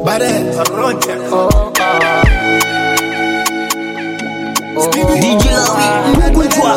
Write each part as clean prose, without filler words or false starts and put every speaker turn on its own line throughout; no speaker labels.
DJ Lawi, move toi.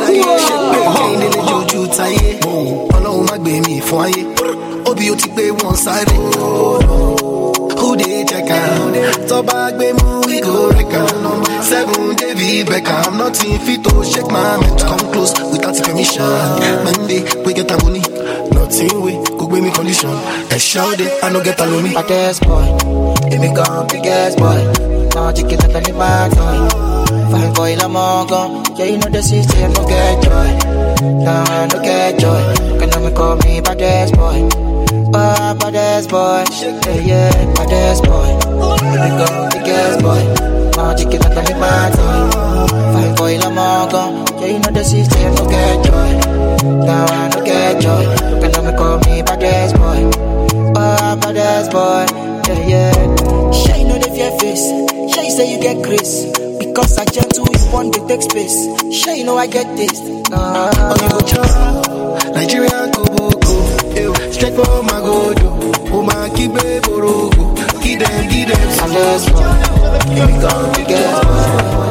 Ọlọ́run má gbé mi fún ayé. Obi ó ti gbé wọn sáré. Who dey check am? Tọ́ba gbé mú we go wreck am. 7 David Beckham, nothing fit to shake my mind to come close without permission. Monday we get a money, nothing we go gbé me condition. And shout it, I no get a loan me.
Baddest boy, here we go, biggest boy. Now chicken at the back door. Fine boy, I'm all gone. Yeah, you know the system, no get joy. Nah, no get joy. Can I call me baddest boy? Baddest boy. Yeah, baddest boy. Here we go, biggest boy. Now chicken at the back door. Fine boy, I'm all gone. Yeah, you know the system, no get joy. Nah, no get joy. Can I call me baddest boy? Baddest boy. Yeah. Sure, you know the fear face. Sure, you say you get grace. Because I gentle, you want to take space. Sure, you know I get this.
You go chop Nigerian Koboko, straight for my godo. Oh my kibe borogo, give them.
Baddest boy, here we go, biggest boy.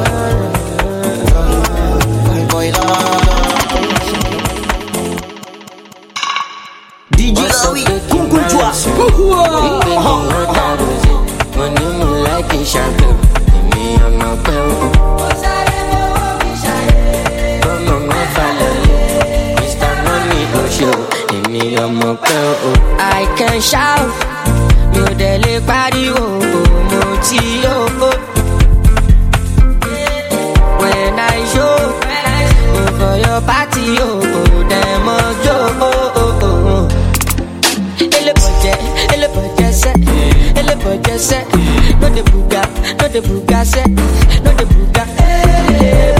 Fine boy,
DJ Lawi, move toi.
Money me like a shampoo. Me I'm not paying. I can shout, you dele pariwo, moti yo. When I show, for your party yo, dem yo. Ele budget set, no the buga set, no the buga. Ele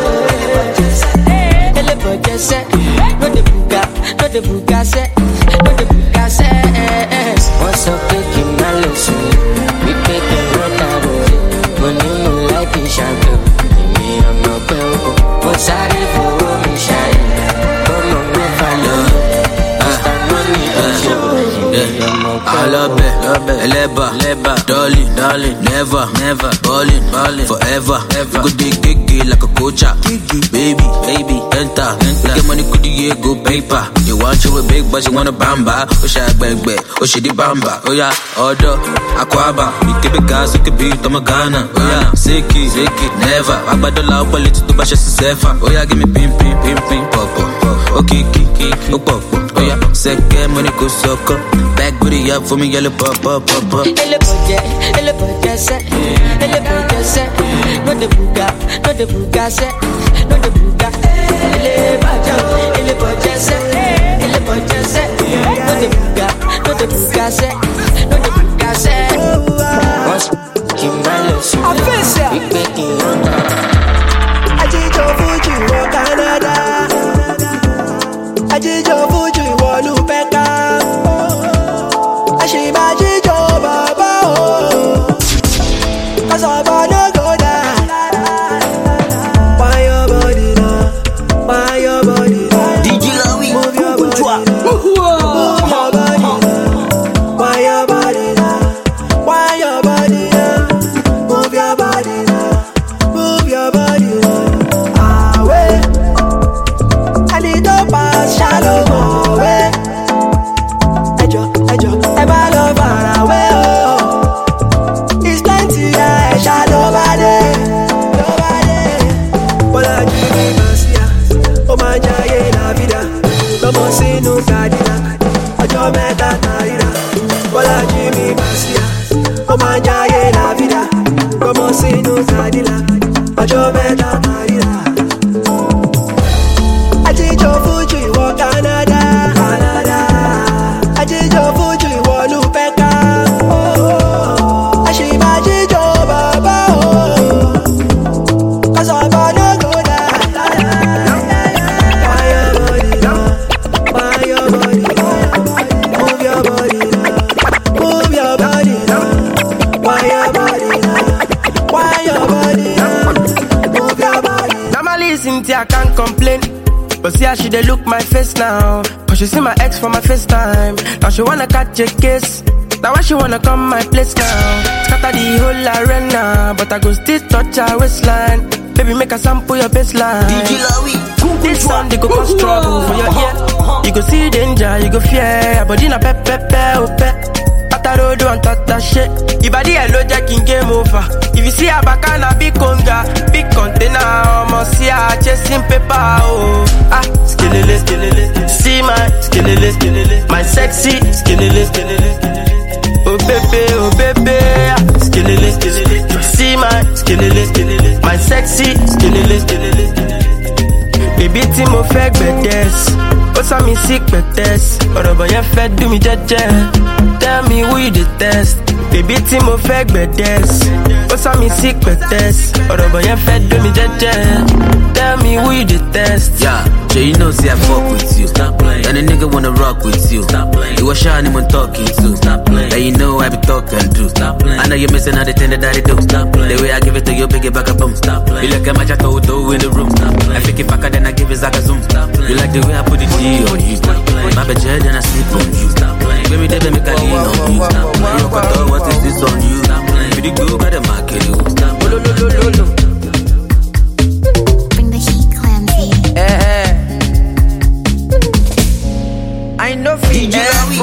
budget set, no the buga set. What's up, taking my lesson? We taking run out of it. Money no like a shampoo. Me, I'm not paying. What's out for me shine? Come on, me follow. Mr. Money,
I love it, leba, darling, never, ballin', forever. Go dig like a coacha, baby, enter. Get money, could you go paper? You want you a big, but you want a bamba. Oh, shy bang, oh, she di bamba. Oh, yeah, order, aquaba. You keep it gas, you keep it, I'm a Ghana. Oh, yeah, sick it, never. I buy the loud politics to bash a sefa. Oh, yeah, give me pim, pop. Oh, kiki, oh, pop. Oh, yeah, second money, go sucker. Back booty up for me, yellow pop.
ele budget set, no the buga set, no the buga. Ele budget set, no the buga set, no the buga set. Once Kimbalos, we making run.
I did your food, you were Canada. I did your food, you were Lupeka. I should imagine your baba. Cause I'm gonna go down. Why your body now? Why your body now?
DJ Lawi,
move your
move toi.
body now. Why your body now? Why your body now? Move your body now. Move your body now. Ah, wait. I need to pass shallow way. Ejo, ever love far away. Oh, it's plenty I shall nobody. But I give me mercy. Oh my jaya la vida. No more sin no cadena. Ojo meta tarira. But I give me mercy. Oh my jaya la vida. No more sin no cadena. Ojo meta tarira. I did your food, you walk Canada. I did your food, you walk Lupeka. Oh, I should imagine your baba. Cause I'm gonna go down. Why your body now? Why your body now? Move your body now. Move your body now. Why your body now? Why your body now? Move your body.
Normally, Cynthia, I can't complain. But see how she dey look my face now. Cause she see my ex for my first time. Now she wanna catch a kiss. Now why she wanna come my place now? Scatter the whole arena, but I go still touch her waistline. Baby, make a sample your baseline.
DJ Lawi,
this sound they go cause trouble for your ear. You go see danger, you go fear. But in a pep, Atarodo and tata shit. Your body a low jacking game over. If you see a bacana, big conga, big container, almost see her chasing paper. Oh, skillily. See my skillily, my sexy skillily. Oh baby, skillily. See my skillily, my sexy skillily. Baby, tí mo fẹ́ gbẹ̀dẹ̀s, ó sá mi sí pẹ̀tẹ́s. Ọ̀rọ̀ bọ̀ yẹn fẹ́ dùn mí jẹ́jẹ́. Tell me who you detest. Baby, tí mo fẹ́ gbẹ̀dẹ̀s, ó sá mi sí pẹ̀tẹ́s. Ọ̀rọ̀ bọ̀ yẹn fẹ́ dùn mí jẹ́jẹ́. Tell me who you detest.
Yeah, so you know, say I fuck with you. Stop playing. And a nigga wanna rock with you. Stop playing. You was shy and I'm talking to. Stop playing. And you know I be talking to. Stop playing. I know you're missing all the thing that I do. Stop playing. The way I give it to you, pick it back up, boom. Stop playing. You like a match I told in the room. Stop playing. I pick it back then I give it like a zoom. Stop playing. You like the way I put the G on you. Stop playing. My bed and I sleep on you. Stop playing. Baby, they make a lean on you. Stop playing. You got all what is this on you. Stop playing. Pretty good, got a market you. Stop playing.
Bring the heat, Clamsy.
I know DJ Lawi,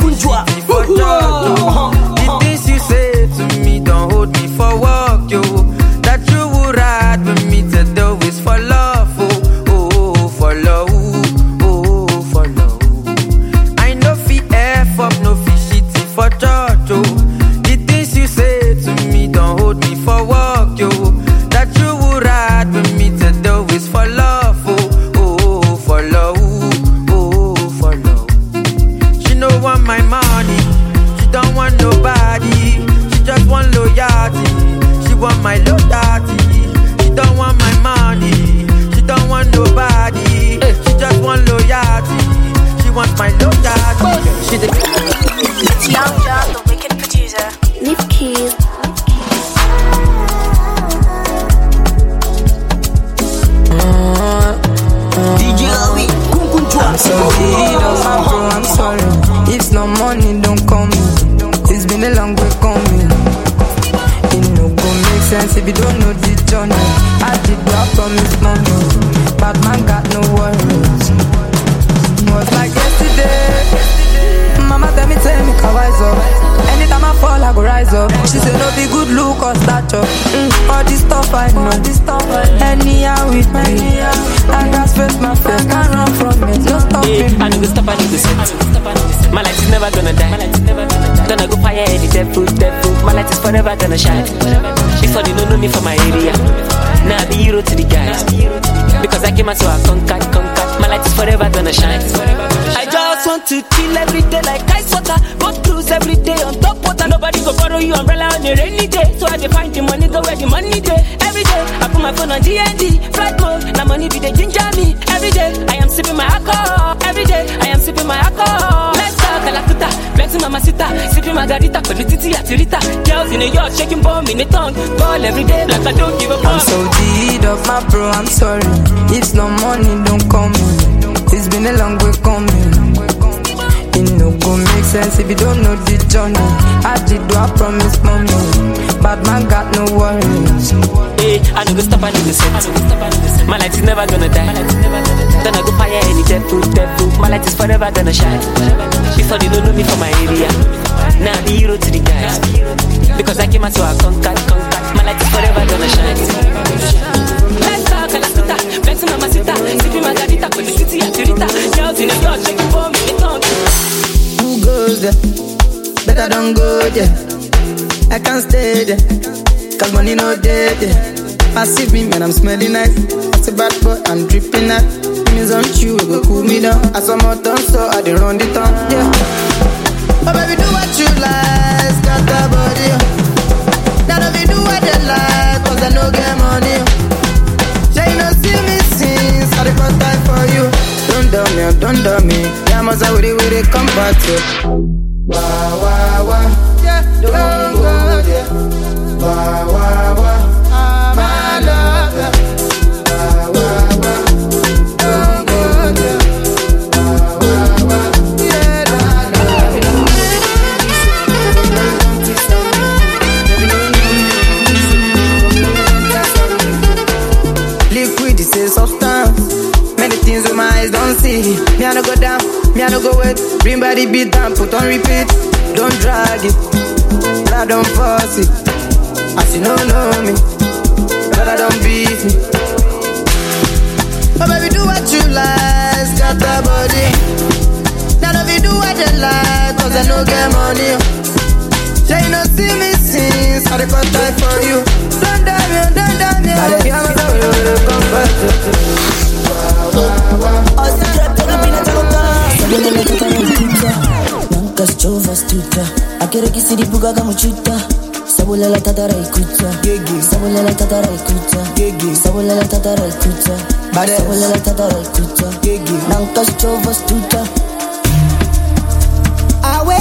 the things you say to me don't hold me for work, yo. That you would ride with me to do is for love, for love, for love. I know fi F up, no fi shitty for church, yo. The things you say to me don't hold me for work, yo. That you would ride with me to do is for love, for love, for love. She no want my money, she don't want nobody. She just want loyalty, she want my loyalty. She don't want my money, she don't want nobody. She just want loyalty, she wants my loyalty. She the
Young John, the wicked producer. Leave keys.
DJ Lawi,
I'm sorry, don't my bro, I'm sorry. If no money, don't call me. It's been a long way coming. It no go make sense if you don't know the journey. I did what I promised, mommy. But man got no worries. It was like yesterday. Mama tell me, can rise up. Anytime I fall, I go rise up. She said, no be good look or stature. All this stuff I know. Anyhow with me. I got space, my friend can't run from it. No stopping.
I need to stop, I need to set. My light is never gonna die. Gonna go fire any devil. My light is forever gonna shine. Before they don't know me from my area. Now I be hero to the guys. Because I came out so I conquered. My light is forever gonna shine. I just want to chill every day like ice water. Go cruise every day on top water. Nobody go borrow you umbrella on a rainy day. So I find the money, go where the money day. Every day I put my phone on DND. Flight mode, now money be the ginger me. Every day I am sipping my alcohol. Every day I am sipping my alcohol. Let's talk Calacuta, flexing mama sita. Sipping margarita, polititi atirita. Girls in a yacht, shaking bomb in a tongue. Ball every day like I don't give a fuck.
I'm so deed of my bro, I'm sorry. If no money, don't call me. It's been a long way coming. It no go make sense if you don't know the journey. I did what I promised, mommy. Bad man got no worries.
Hey, I need to stop, I need to set. My light is never gonna die. Then I go fire any devil. My light is forever gonna shine. Before they don't know me from my area. Now I be hero to the guys. Because I came out so I conquered. My light is forever gonna shine. Let's talk, Calacuta, flexing mama sita. Sipping margarita, with the city atirita. Girls in a yacht, shaking bomb in the tongue.
Who goes there? Better don't go there. I can't stay there. Cause money no dead there. Passive me, man, I'm smelling nice. As a bad boy, I'm dripping out. Means on you, go cool me down. As some more done, so I did run the town, yeah. Oh baby, do what you like, got the body. Now don't be do what they like, cause I no get money. Yeah, you know see me since I got time for you. Don't do me. Yeah, must I really come back to. Wah, wah, wah. Yeah, don't go there. Wah, wah, wah. My love, yeah. Wah, wah, wah. Don't go there. Wah, wah, wah. Yeah, the beat and put on repeat. Don't drag it, I don't force it. As you don't know me, but I don't beat me. Oh baby, do what you like, got the body. Now if you do what you like, cause I no get money. Say you no see me since I got time for you. Don't die me, don't die me. I don't come back
Akere kisiri buga kama chuta. Sabula la tatara ikuta. Sabula la tatara ikuta. Sabula la tatara ikuta. Sabula la tatara ikuta. Nanka chova stuta. Awe.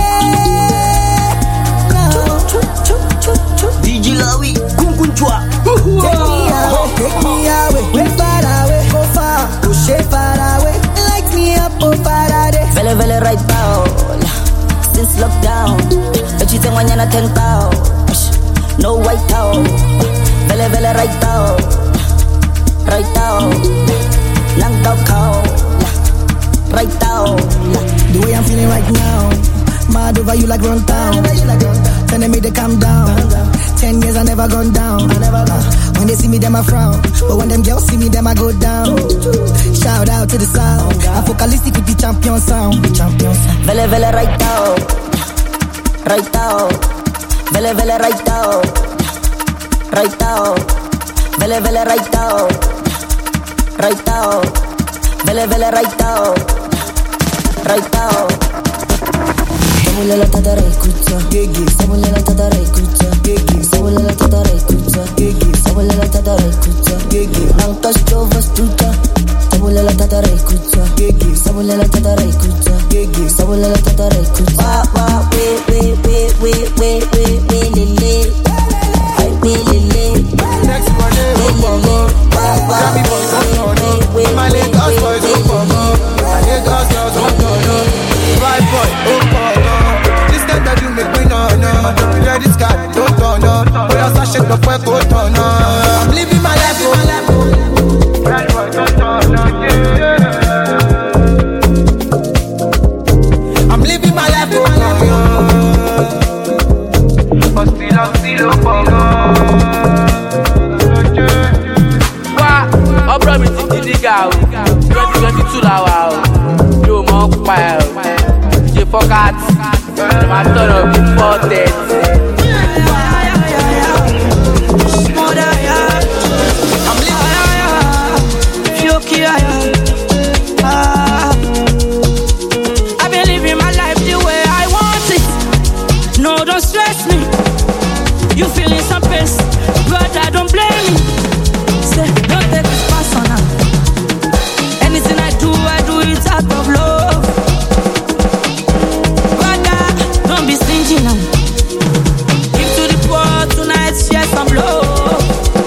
DJ Lawi, kunkunchwa.
Take me away, way far away, go far, push it far away. Light me up, oh Faraday.
Vele right now. Since lockdown, but you think when you're not 10 pounds, no white out, vele right out, knocked out cow, right out.
The way I'm feeling right now, mad over you like run town. Telling me to calm down. 10 years I never gone down. When they see me, them I frown, but when them girls see me, them I go down. Shout out to the sound. I'm focalistic with the champion sound.
Vele right out, vele right out, vele right out, vele right out. Sabula la tatara ikuta, sabula la tatara ikuta, sabula la tatara ikuta, sabula la tatara ikuta. Nanka chova stuta, sabula la tatara ikuta, sabula la tatara ikuta, sabula la tatara ikuta. Wa we lele,
next one Grammy boys don't know. My Lagos boys don't know. My Lagos girls don't know. Right boy, this time that you make me know. Credit card, don't know. But I shake the fuck out, I'm living my life, Right boy, don't know. I'm living my life, but still I'm still up.
I promise you, the digger. 2022 now. You mock pile. You forgot. My turn up before that.
I'm
I've been living my life the way I want it. No, don't stress me. You feeling some pain, but I don't blame you. Say, don't take this personal. Anything I do it out of love. Brother, don't be stingy now. Give to the poor tonight, share some love.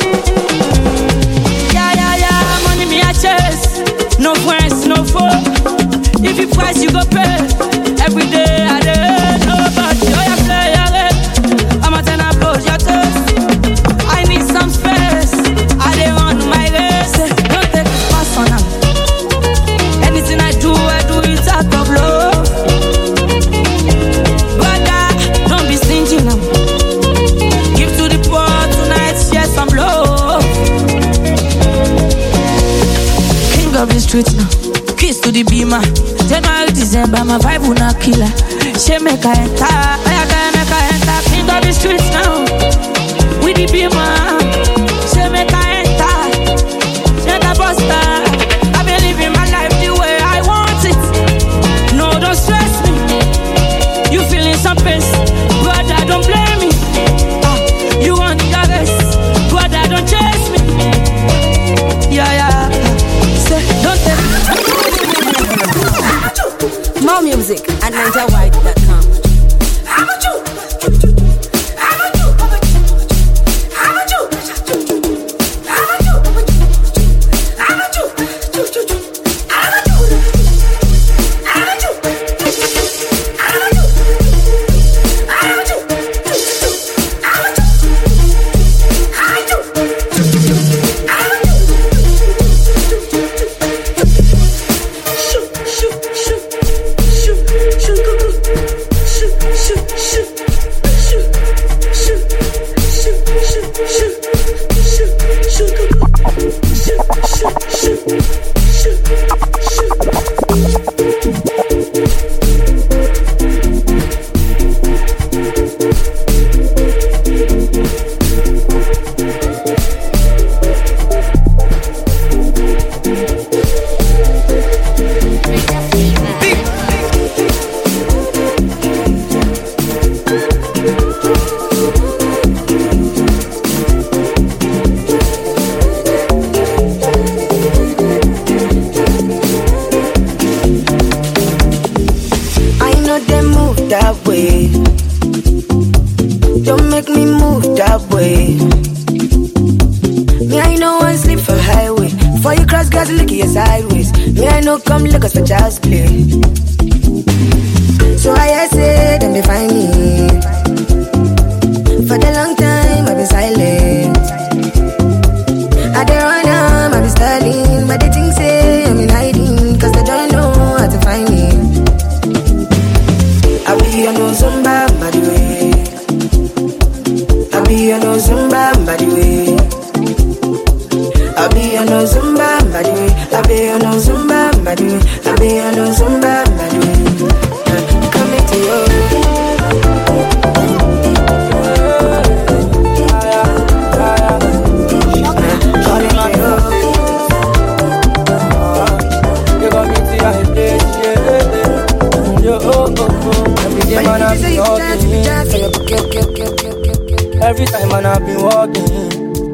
Yeah, money me a chase. No friends, no foe. If you price, you go pay. Every day I did. Nobody, oh yeah, play your head. I'm a 10 upload your taste. I need some space. I dey run my race. Don't take it personal. Anything I do it out of love. Brother, don't be stingy now. Give to the poor tonight, share some love. King of the streets now. Kiss to the beamer. January, December, my vibe will not kill her. She make her enter. I can make her enter. King of the streets now. With the beamer. She make her enter. She the buster. I've been living my life the way I want it. No, don't stress me. You feeling some pain, brother, don't blame me. You want the rest, brother, don't chase me. Yeah. Say, don't take me.
More music at NigerWide.com.
Shoot.
me move that way. Me, I know one sleep for highway. Before you cross, guys, look your sideways. Me, I know come look us for child's play. So I say, them they find me. For the long time, I've been silent. I don't run out, I've been studying. But they think say I'm in hiding, cause they don't know how to find me. I be on no Zumba, by the way. I be on no Zumba, by the way. I be on no Zumba, by the way. I be on no Zumba, by the way. I be on no Zumba, by the way. Come into you.
Every time man I've been walking,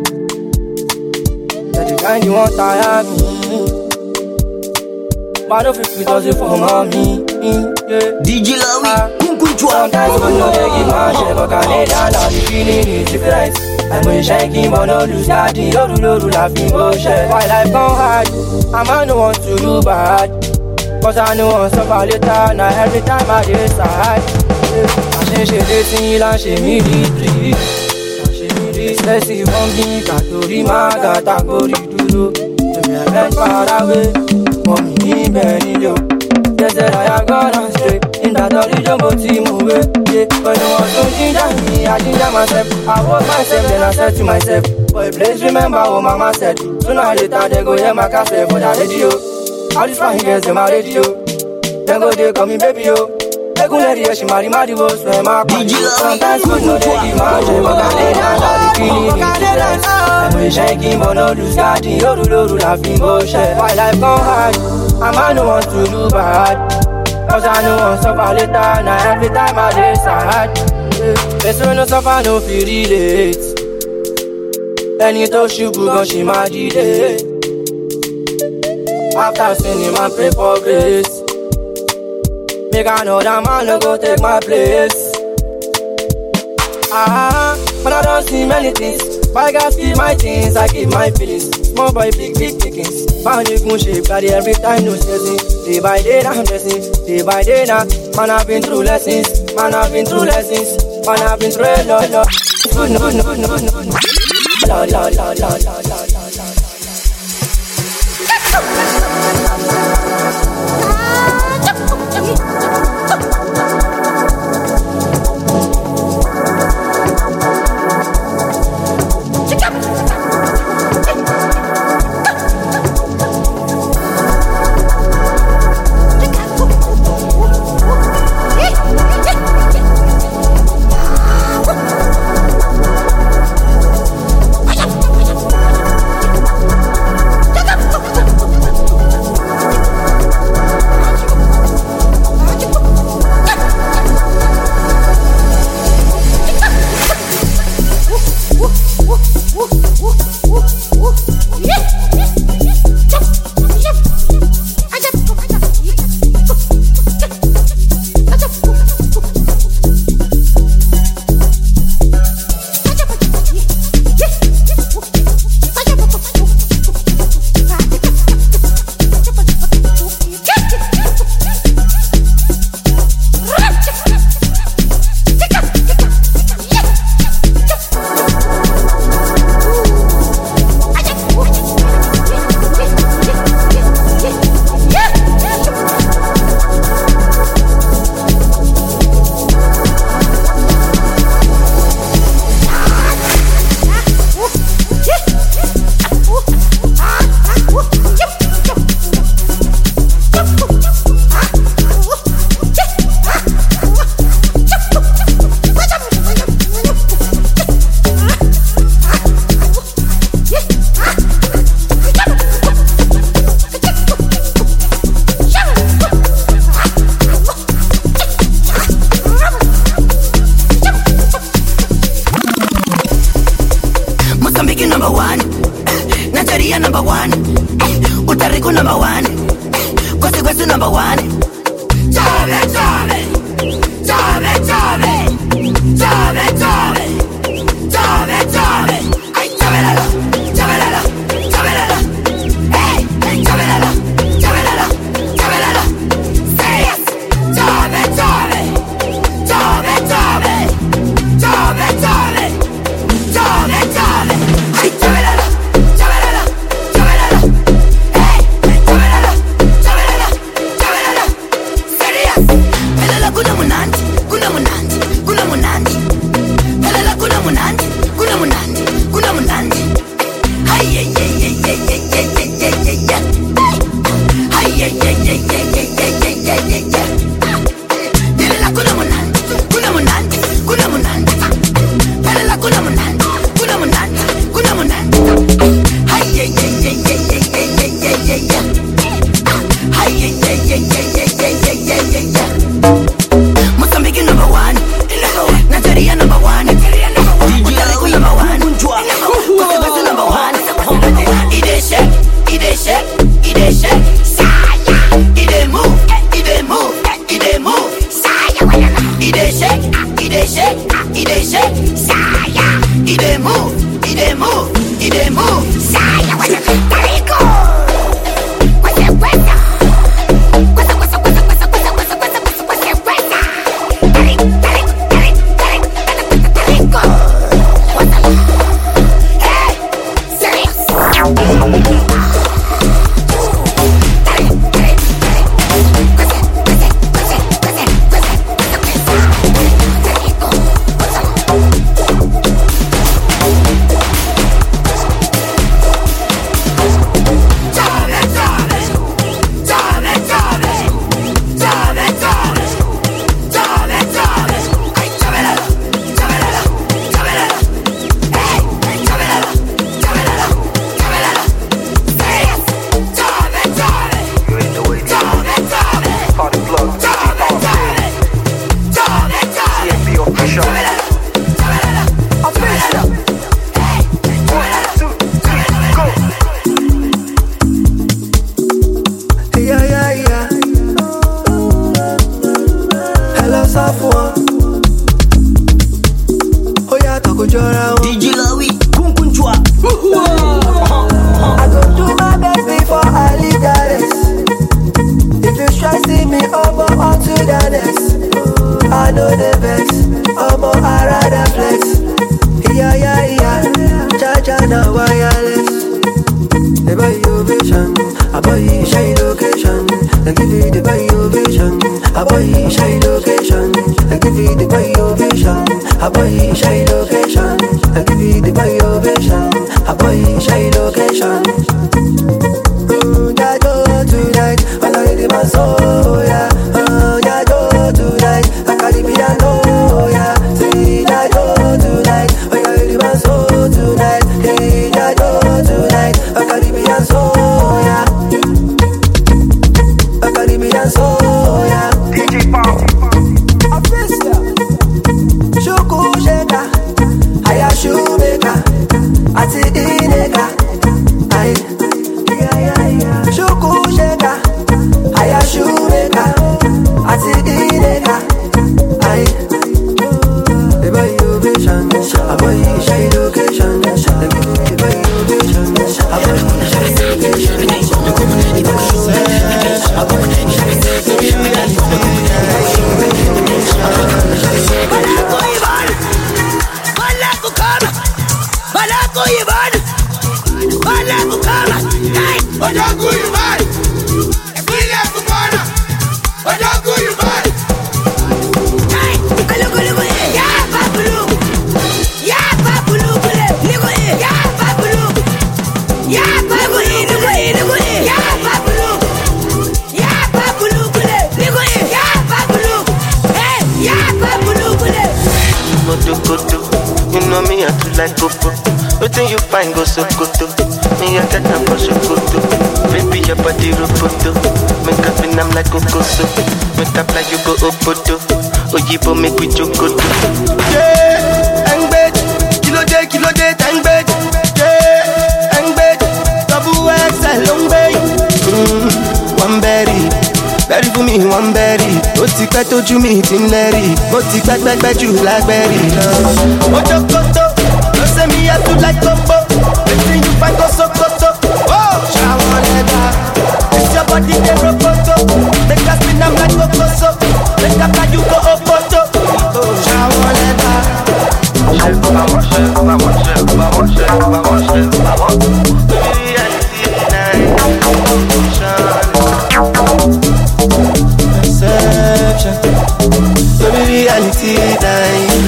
that the kind you want tire me. But I don't feel it does it for mommy.
DJ Lawi,
sometimes I know they give my shit, but Canadian now the feeling is different. I'm going shaking, but no lose that. You do laughing bullshit. My life gone hard, I'm not no one to do bad. Cause I know I'm suffer later, now every time I decide. I say this thing, I say me deep. Let's see one thing, Katori Maga, Takori Duro. Let me run far away, mommy, Benny Joe. They said I am gonna stay in that only jumbo team away. But no one don't ginger me, I ginger myself. I walk myself, then I said to myself, boy, please remember what mama said. Sooner or later, they go hear my cassette for that radio. All these fine girls, they my radio. Then go, they call me baby, yo. They go let she marry go swim my body. Sometimes good no they give my shit, but I lay down all the feeling is I'm shaking, but no lose God. You do laughing bullshit. My life gone hard, I'm no one to do bad. Cause I know I'm suffer later, now every time I decide. Best when no suffer, no feel relate. Any touch you go, she mad it. After sinning, man pray for grace. Make I know that man no go take my place. But I don't see many things. But I gotta keep my things, I keep my feelings. Small boy, big pickings. Man, you can shape body every time, no stressing. Day by day, now I'm blessing. Day by day, now. Man, I've been through lessons. Man, I've been through lessons. Man, I've been through no. Good, no. La.
dey shake, it dey shake, saya. It dey move, it dey move, it dey move, saya. What's it, Tarico? What's it, Weta? What's it, Weta? Tarico. What's it? Hey, serious.
Tójú mi ti ń lẹ́rì, mo ti gbẹ́gbẹ́gbẹ́ jù lágbẹ́rì lọ. Ojo koto, no say me I too like combo. Wetin you find go sokoto? Oh, shower leather. This your body dey rokoto. Make us spin am like kokoso. Make up like you go opoto. Oh, shower leather. Reality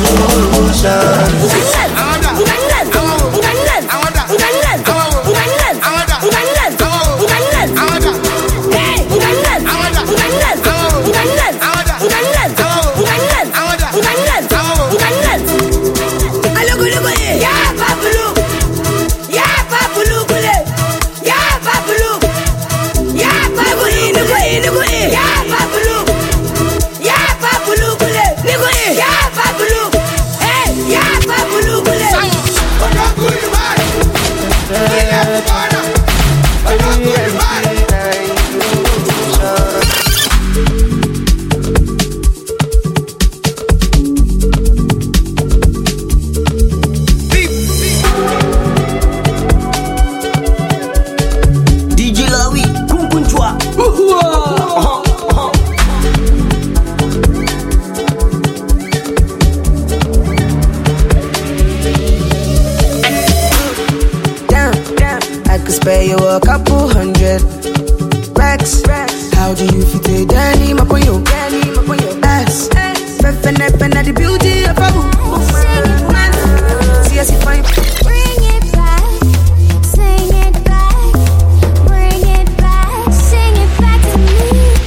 illusion.
you a couple hundred racks. How do you fit a denim upon your ass? Fefene the beauty of a woman. See us if I
Bring it back, sing it back, bring it back, sing it back to me.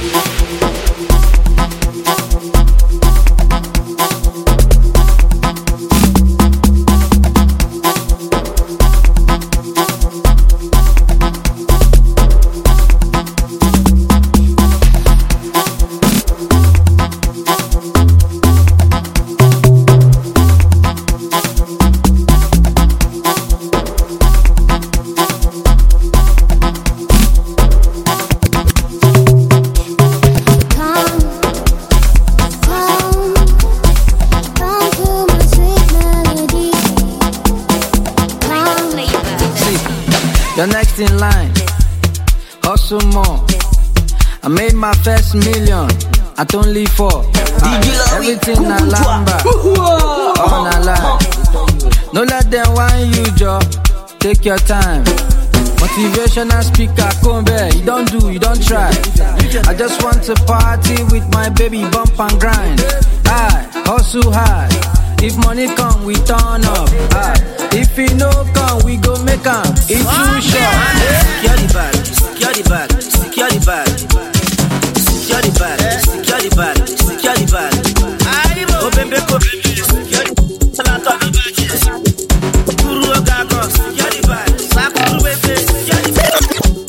You're next in line, hustle more. I made my first million at only 4. Everything na lamba, all na lie. No let them whine you, Joe. Take your time. Motivational speaker, come back. You don't do, you don't try. I just want to party with my baby, bump and grind. I hustle hard. If money come, we turn up. If it no come, we go make them. It's too short.
Secure the bag, secure the bag, secure the bag. Secure the bag, secure the bag, secure the bag. Open back up, secure the bag. Kuru Ogako, secure the bag. Sakuru Bebe, secure the bag.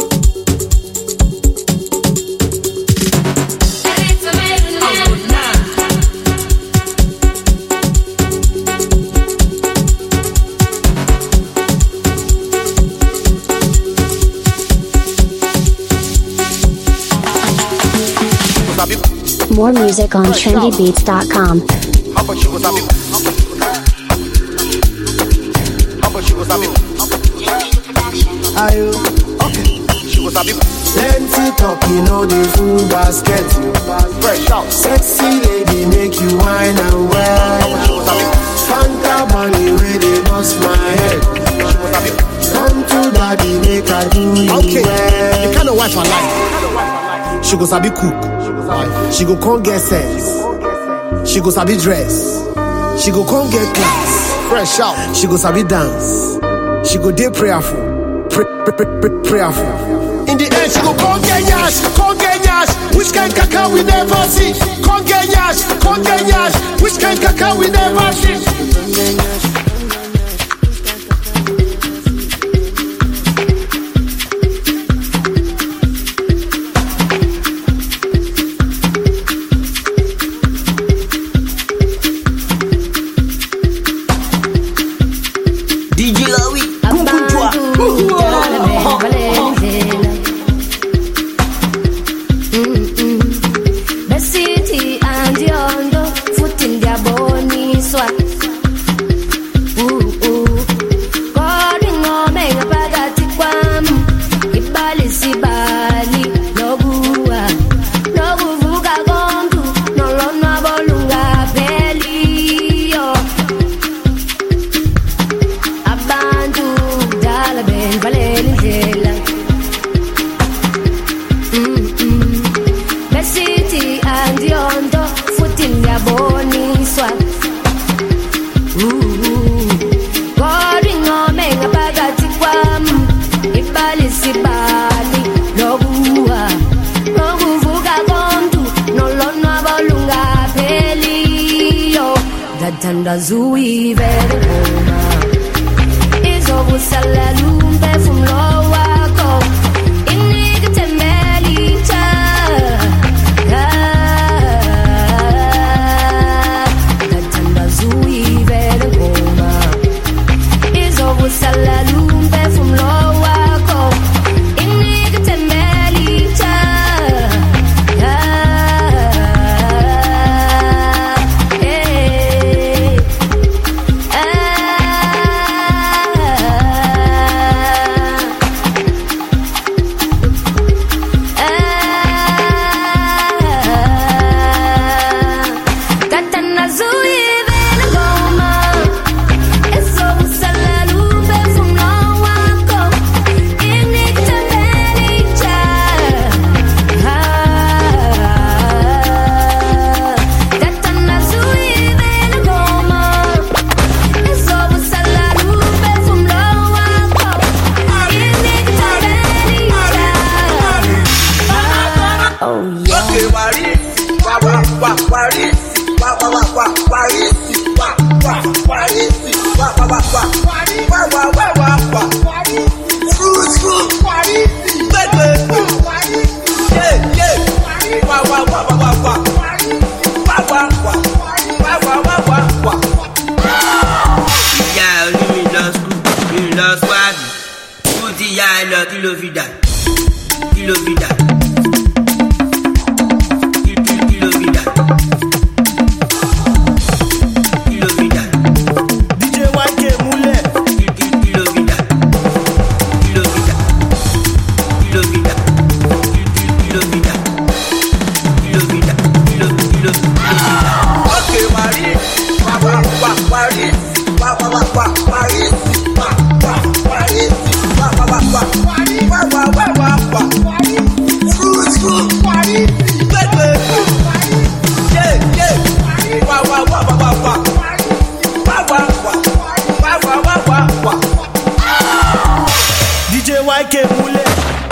More music on trendybeats.com.
Are you? Okay. Plenty talk, you know the full basket. Fresh out. Sexy lady make you wine and well. Fanta money where they bust my head. Come to daddy make I do you well. The kind of wife I like. She go sabi cook. She go come get sense. She go sabi dress. She go come get class. Fresh out. She go sabi dance. She go dey prayerful. Prayerful. In the end, she go come get yash. Which kind caca we never see. Come get yash. Which kind caca we never see.
Zui vere goma Izo busala lumbe fumlo wako Inika tembeli cha Tatanda zui vere goma Izo busala lumbe fumlo wako Inika tembeli cha
Kilo vida. DJ YK Mule. Kilo vida. Okay, Marie. Paris. DJ YK Mule.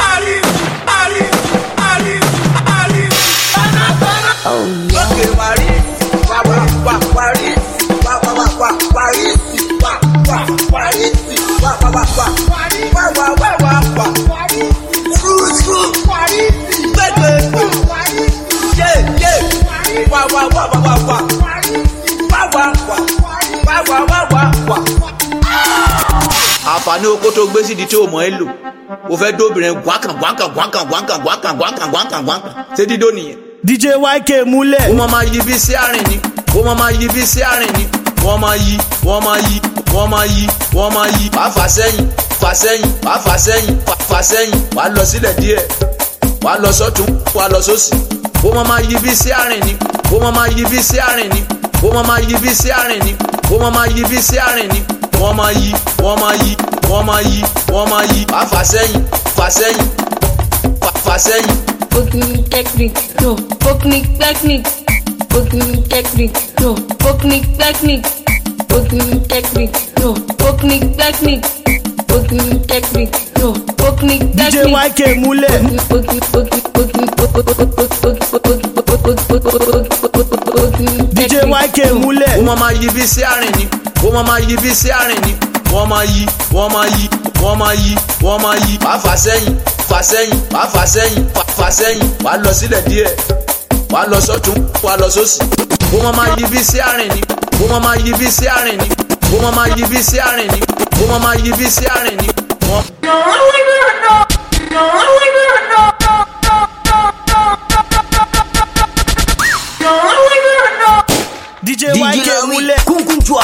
Oh, yeah. Okay, Marie. Àǹfààní oko tó gbé sídi tí o mọ̀ ẹ́ lò o fẹ́ dóbìnrin gbọ́nkàn ṣé dídó nìyẹn. DJ YK Mule. ó máa yí bí sí àárín ni wọ́n máa yí. wàá fà sẹ́yìn wàá lọ sílẹ̀ díẹ̀ wàá lọ sọ́tún wàá lọ sósì. ó máa yí bí sí àárín ni wọ́n máa yí. wàá fà sẹ́yìn.
Opening technique, no. Opening technique, no. Opening technique, no. Opening technique, no. Opening
DJ YK Mule. DJ YK Mule. ó máa yí bí sí àárín ni wọ́n máa yí. wàá fà sẹ́yìn wàá lọ sílẹ̀ díẹ̀ wàá lọ sọ́tún wàá lọ sósì. ó máa yí bí sí àárín ni wọ́n máa yí bí sí àárín ni. DJ YK Mule. Kunkunchwa.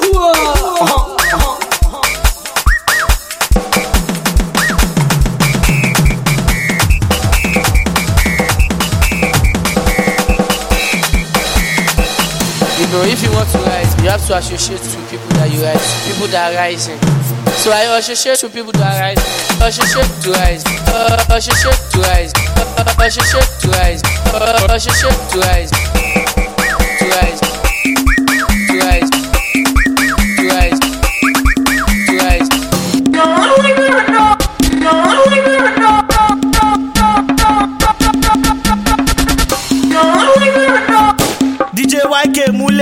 If you want to rise, you have to associate with people that you rise, people that are rising. So I associate with people that are rising. Associate to rise.
DJ YK Mule.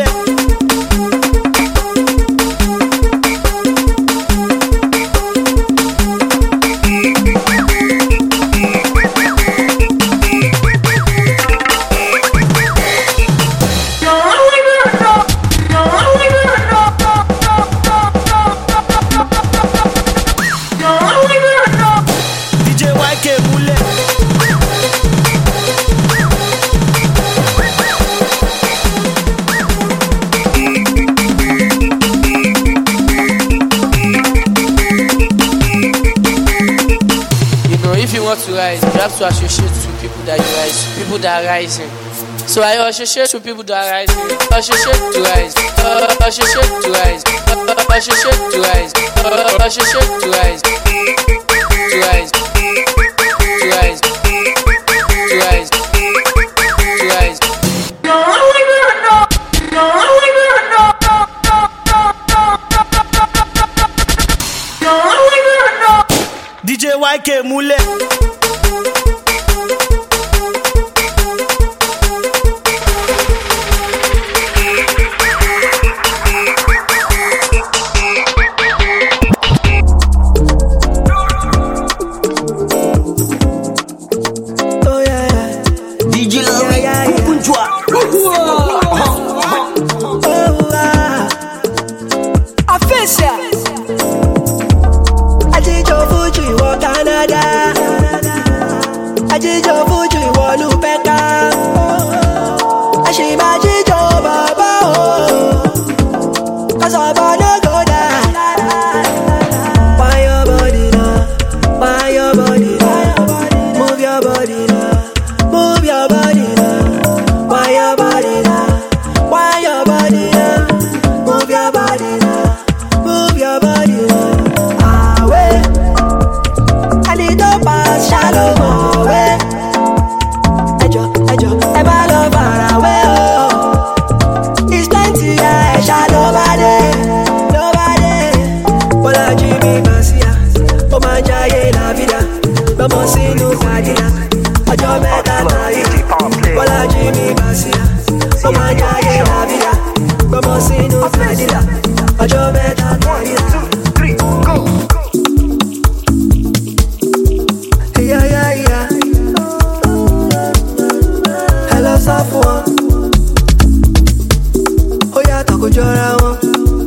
To rise, you have to associate with people that you rise, people that are rising. So I associate with people that are rising. Associate to rise.
DJ YK Mule.
Medina. Ojo better. 1, 2, 3, go. Yeah. Hello, Safwan. Oh yeah, talk jora one.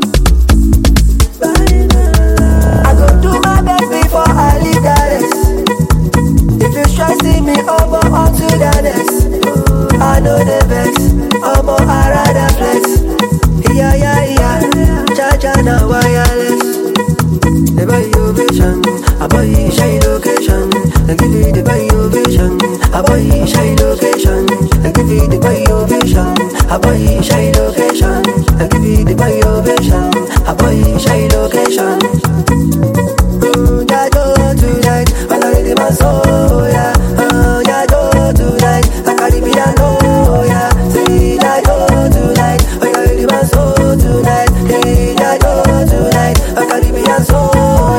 I go do my best before I leave that rest. If you try see me over onto the next, I know the best. I rather flex. Yeah. Cha now wireless. The buy your vision, I buy you shine location. I give you the buy your vision, I buy you shine location. I give you the buy your vision, I buy you shine location. I give you the buy your vision, I buy you shine location. Yeah, go tonight, I got it in my soul, yeah. Yeah, go tonight, I got it in my soul, yeah. Say that go tonight, I got it in my soul tonight. Hey, that go tonight, I got it in my soul.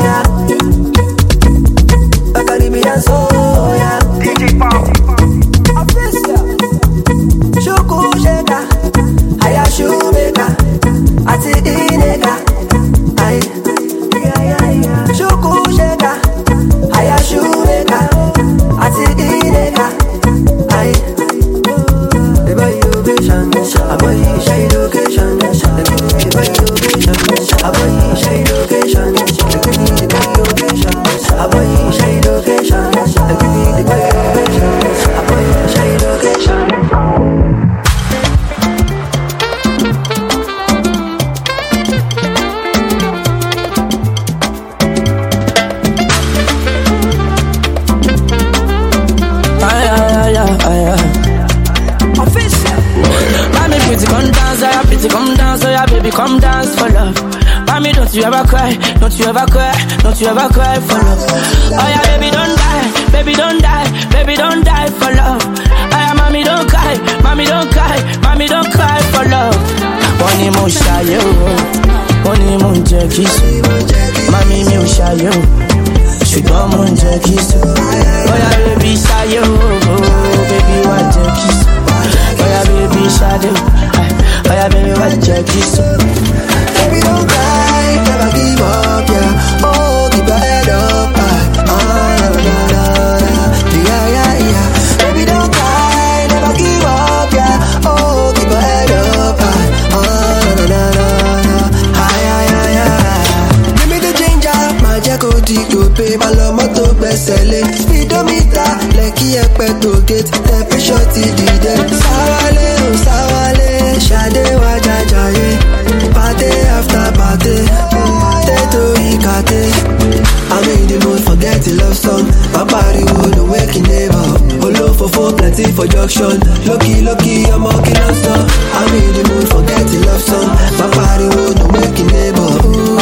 DJ Pop Official Shuku Sheka Aya Shumeka Ati Ineka Ay Shuku Sheka Aya Shumeka Ati Ineka Ay The buy you vision I buy you shy location The buy you vision I buy you shy location The buy you vision I buy you shy location
Come dance for love. Mommy, don't you ever cry, don't you ever cry, don't you ever cry for love. Oh yeah, baby, don't die, baby, don't die, baby, don't die for love. Oh yeah, mommy, don't cry, mommy, don't cry, mommy, don't cry for love. Money mo shayo, money mo kiss. Mommy mi o shayo, ṣùgbọ́n mo kiss. Oh yeah, baby, shayo, baby, want kiss. Oh yeah, baby, shayo. Oh yeah, baby, what your kiss?
Baby, don't cry, never give up, yeah. Oh, keep your head up, yeah. Baby, don't cry, never give up, yeah. Oh, keep your head up, Give me the ginger, my jaco to pay my love, moto bestseller. Speedometer, like here, to get temperature till the day. Sawale. Shade wa jajaye, party after party, teto ikate. I'm in the mood, forget the love song. My body would awaken neighbor. Olo for plenty for junction. Lucky, I'm walking on song. I'm in the mood, forget the love song. My body would awaken neighbor.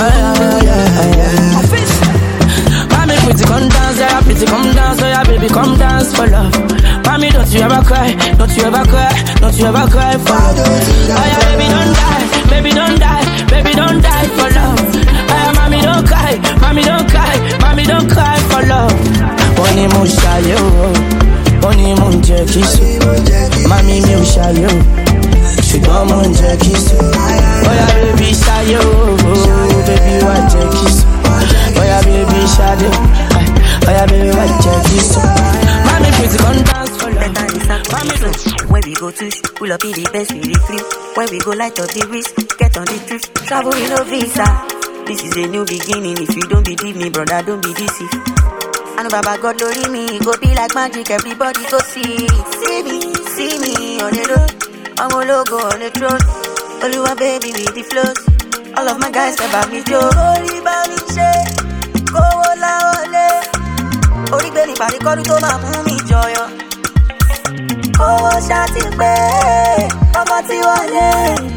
Yeah. Mommy, pretty come dance, yeah, pretty come dance, yeah, baby, come dance for love. Mommy, don't you ever cry, don't you ever cry, don't you ever cry for love. Oh yeah, baby, don't die, baby, don't die, baby, don't die for love. Oh yeah, mommy, don't cry, mommy, don't cry, mommy, don't cry for love. Money mo shayo, money mo kiss. Mommy mi o shayo, ṣùgbọ́n mo kiss. Oh yeah, baby, shayo, baby, want kiss. Oh yeah, baby, shayo. Oh yeah, baby, want kiss. Mommy, please come dance for love.
When we go to pull up in the best we free. When we go light up the wrist, get on the trip. Travel with no visa. This is a new beginning. If you don't believe me, brother, don't be deceived. I know Baba God glory me, go be like magic. Everybody go see me on the road. I'm a logo on the throne. Oluwa baby with the flows. All of my guys never me joke. Ori ba mi se, ko la ole. Ori be ni pari koru to ma mu mi joyo. Owó ṣáàtì pé ọmọ tí wọlé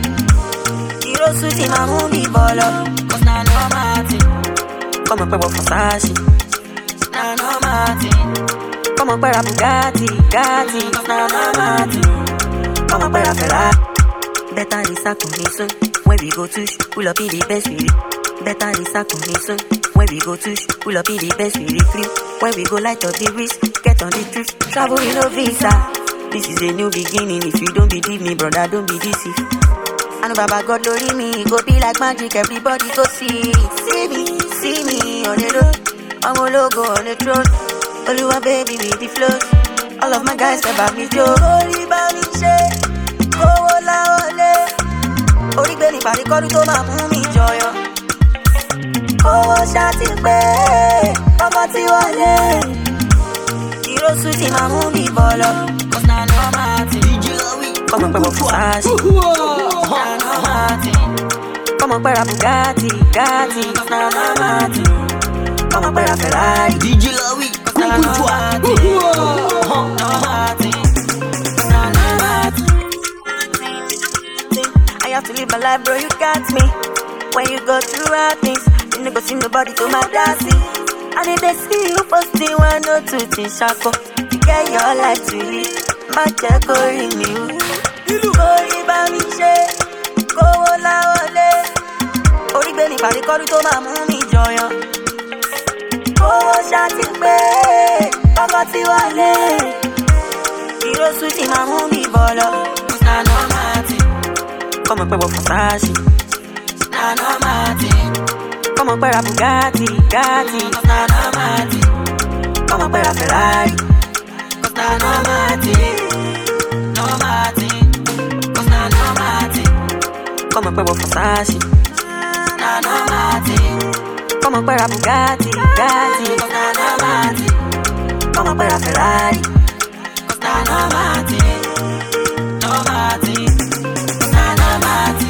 ìrosù tí máa mú mi bọ̀ lọ. Cause na normal thing kọ́mọ pẹ́ wọ Versace. Na normal thing kọ́mọ pẹ́ ra Bugatti. Cause na normal thing kọ́mọ pẹ́ ra Ferrari. Better research on me soon. When we go to pull up in the best we better research on me soon. When we go to pull up in the best we free. When we go light up the wrist, get on the trip. Travel with no visa. This is a new beginning. If you don't believe me, brother, don't be deceived. I know Baba God lori me, go be like magic, everybody go see me on the road. I'm a logo on the throne. Oluwa baby with the flows. All of my guys never me joke. Ori ba mi se, kowo la ole. Ori gbe ni pari koru to ma mu mi joyo. Kowo shati pe, ọmọ ti wọlé. Hero suit ma mu mi bolo. Cause na no matter. Come on, pẹ̀wọ̀ Versace. Na no matter. Come on, pẹ̀ra Bugatti, Gatti. Cause na no matter. Come on, pẹ̀ra Ferrari. DJ Lowy. Cause na no matter. No matter. Na no matter. I have to live my life, bro, you got me. When you go through hard things, you never see nobody to my dancing. And if they see you posting one or two things, shako, you get your life to live. My check ori mi o. Ori ba mi se, kowo la ole. Ori gbe ni pari koru to ma mu mi joyan. Kowo shati pe, ọkọ ti wọlé. Hero suit ma mu mi bolo. Na no matter. Come on, pẹ̀wọ̀ Versace. Na no matter. Come on, pẹ̀ra Bugatti, Gatti. Na no matter. Come on, pẹ̀ra Ferrari. Na no matter. No matter. Cause na no matter. Come on, pẹ̀wọ̀ Versace. Na no matter. Come on, pẹ̀ra Bugatti, Gatti. Na no matter. Come on, pẹ̀ra Ferrari. Na no matter. No matter. Na no matter.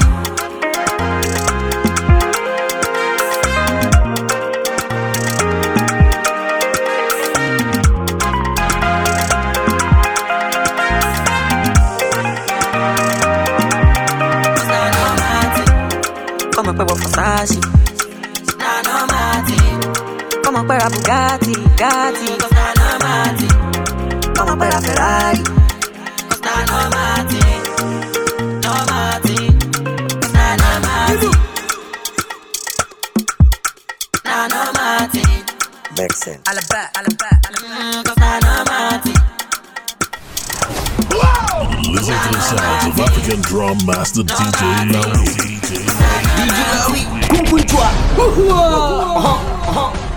Come on, pẹ̀wọ̀ Versace. Na no matter. Come on, pẹ̀ra Bugatti, Gatti. Cause na no matter. Come on, pẹ̀ra Ferrari. Cause na no matter. No matter. Cause na no matter. Na no matter.
Vexen.
Alaba. Cause na no matter.
Listen to the sounds of African drum master DJ Lowy.
DJ Lowy.